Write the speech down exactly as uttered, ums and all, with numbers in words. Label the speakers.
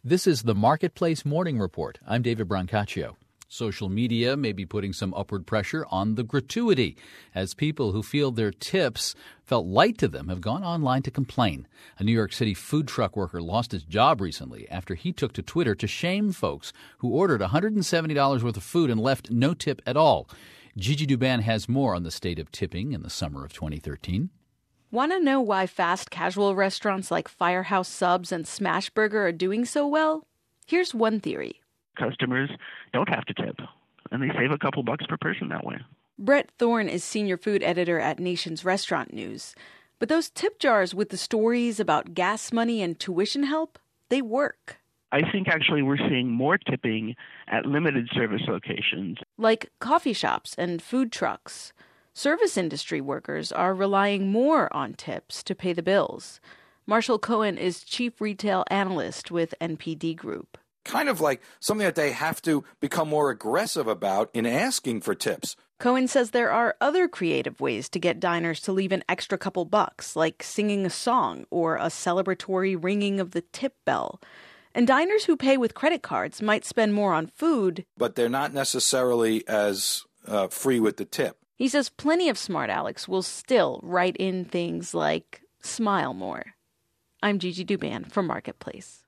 Speaker 1: This is the Marketplace Morning Report. I'm David Brancaccio. Social media may be putting some upward pressure on the gratuity, as people who feel their tips felt light to them have gone online to complain. A New York City food truck worker lost his job recently after he took to Twitter to shame folks who ordered one hundred seventy dollars worth of food and left no tip at all. Gigi Douban has more on the state of tipping in the summer of twenty thirteen.
Speaker 2: Want to know why fast casual restaurants like Firehouse Subs and Smashburger are doing so well? Here's one theory.
Speaker 3: Customers don't have to tip, and they save a couple bucks per person that way.
Speaker 2: Brett Thorne is senior food editor at Nation's Restaurant News. But those tip jars with the stories about gas money and tuition help, they work.
Speaker 3: I think actually we're seeing more tipping at limited service locations.
Speaker 2: Like coffee shops and food trucks. Service industry workers are relying more on tips to pay the bills. Marshall Cohen is chief retail analyst with N P D Group.
Speaker 4: Kind of like something that they have to become more aggressive about in asking for tips.
Speaker 2: Cohen says there are other creative ways to get diners to leave an extra couple bucks, like singing a song or a celebratory ringing of the tip bell. And diners who pay with credit cards might spend more on food.
Speaker 4: But they're not necessarily as uh, free with the tip.
Speaker 2: He says plenty of smart Alecks will still write in things like smile more. I'm Gigi Douban for Marketplace.